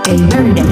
Hey, bury them.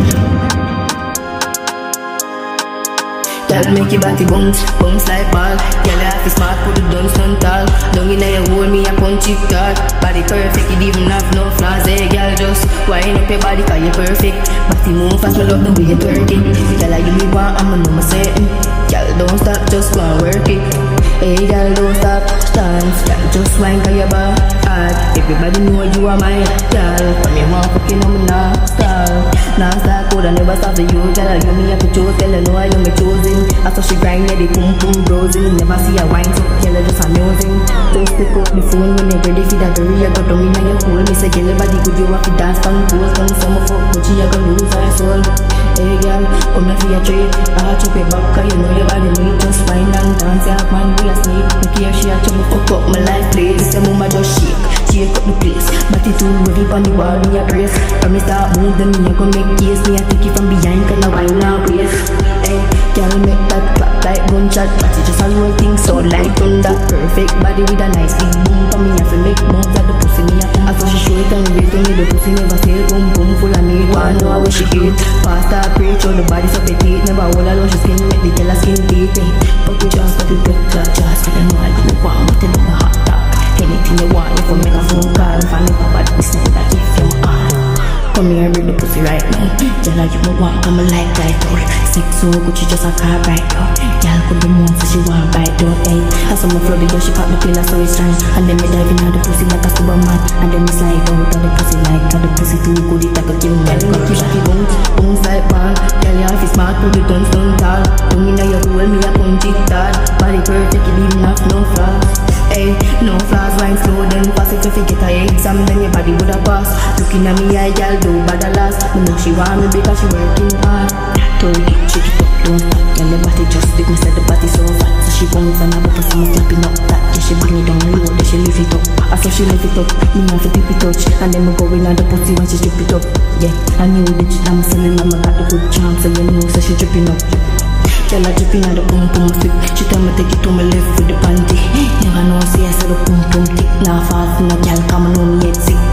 Girl, make your body bounce, bounce like ball. Girl, you have to smart, put the guns stand tall. Down in your hole, me a punch it hard. Body perfect, it even have no flaws. Hey, girl, just wind up your body 'cause you're perfect. Body move fast, me love the way you twerk it. Girl, I give me one, I'ma know my setting. Girl, don't stop, just go and work it. Hey, girl, don't stop, dance. Girl, just wine 'cause you're bad. Everybody know you are my girl. From your mouth, fucking on me now, style. Now start code, I never stop the you. Girl, I give me a picture, tell her know I am me choosing. I saw she grind, yeah, the pum pum browsing. Never see a wine, so girl, just amusing. Don't pick up the phone when you're ready for that very. I got down in your hole. Me say, girl, everybody good, you have to dance on pose. Come summer fuck, but she a gonna lose her soul. Hey, girl, come here for your treat. I chop your back, 'cause you know your body need. Just wine and dance, yeah, man, we a sneak. Make here she a chop me fuck up my life, please. This mama just shake up the place. But it too heavy on the wall, me a brace. From me start move, then me a go make case. Me a take it from behind, 'cause I wine now brace. Hey, girl, make that clap like gunshot. But it just a roll thing so like thunder. Perfect body with a nice big boom. For me, I feel make moves at the pussy me a pump. I saw she show it and wait to me, the pussy never say boom boom. Full of need, one know how she get. Faster preach, all the body so petite. Never hold alone, she skin, make the tell her skin deep. But we just got to get that just. I know I do want, but it never hot top. Anything you want, if I make a phone call. If I make a bad business, that if you are. Come here, bring the pussy right now. Girl, you me want, come like that out. Sex so good, she just a car right now. Girl, could be more, so she want bite down, hey. As I'm a flow, the girl, she pop the pillar so it's strong. And then me diving out the pussy like a Superman. And then me slide out of the pussy like, 'cause the pussy too good, it like a give me a corruption. She bounce, bounce like ball. Girl, you have to smart, put the guns down tall. Down in your hole, me a punch it hard. Body perfect, you even have no flaws. Hey, no flaws, wine slow, then pass it. If you get a exam, then your body would have pass. Looking at me, I girl do bad a last. Me know she want me because she working hard. Turn it, shake it up, don't stop. Girl, your body just stick, me said the body so fat. So she bounce and I put some slapping up that. Yeah, she bring it down low, then she lift it up. I saw she lift it up, me have to tip it touch. And then me go in on the pussy when she strip it up. Yeah, I knew the shit I'm selling, I'ma got the good charm. So you know, so she dripping up. Girl, I dripping on the pum pum stick. She tell me take it to my left with the panty. Never know, see I said the pum pum tick. Now fast, no girl, come on, me yet sick.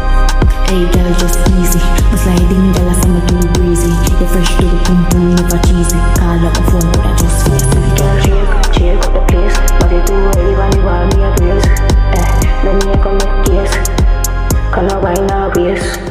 Hey, girl, just easy. My sliding, girl, I saw me too breezy. You fresh to the pum pum, never cheesy. Call up a phone, but I just feel it. Girl, shake up the place. But it too heavy when you want me a brace. Then me come make case. Can I wine our waist?